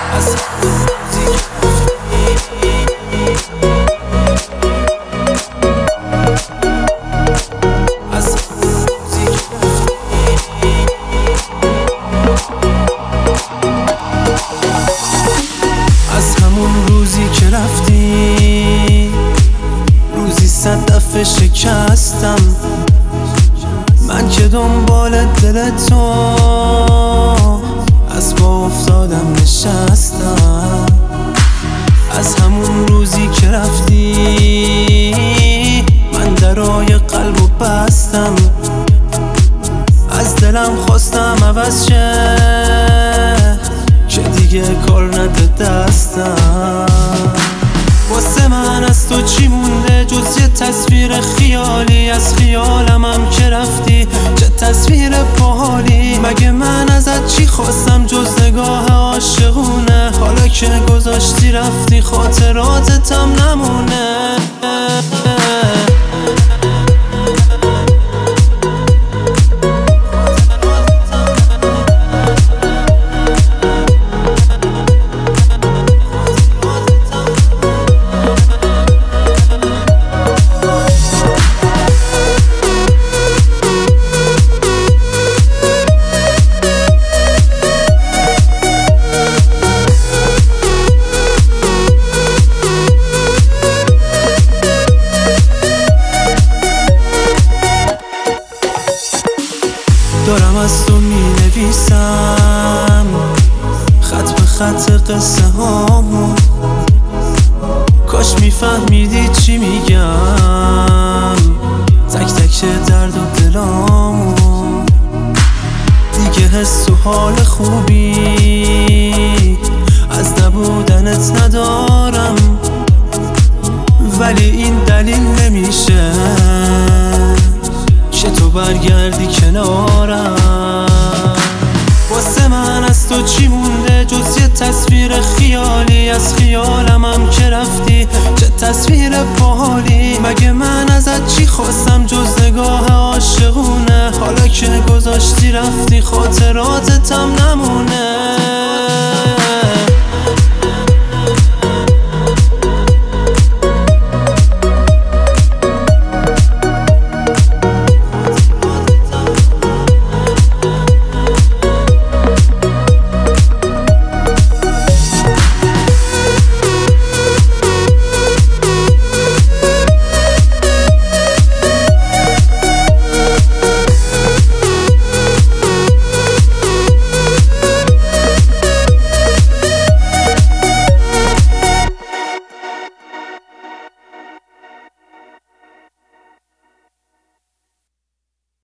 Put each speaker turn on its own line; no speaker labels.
از همون روزی که رفتی، روزی 100 دفعه شکستم من که دنبال دل تو از پا افتادم نشستم. از همون روزی که رفتی من درای قلبو بستم، از دلم خواستم عوض شه که دیگه کار نده دستم. واسه من از تو چی مونده جز یه تصویر خیالی؟ از خیالم هم که رفتی چه تصویر باحالی. مگه من ازت چی خواستم جز نگاه عاشقونه؟ حالا که گذاشتی رفتی خاطراتتم نمونه. دارم از تو می نویسم خط به خط قصه هامو، کاش میفهمیدی چی میگم، تک تک درد و دلامو. دیگه حس و حال خوبی از نبودنت ندارم، ولی این دلیل نمیشه که تو برگردی کنارم. واسه من از تو چی مونده جز یه تصویر خیالی؟ از خیالم هم که رفتی چه تصویر باحالی. مگه من ازت چی خواستم جز نگاه عاشقونه؟ حالا که گذاشتی رفتی خاطراتتم نمونه.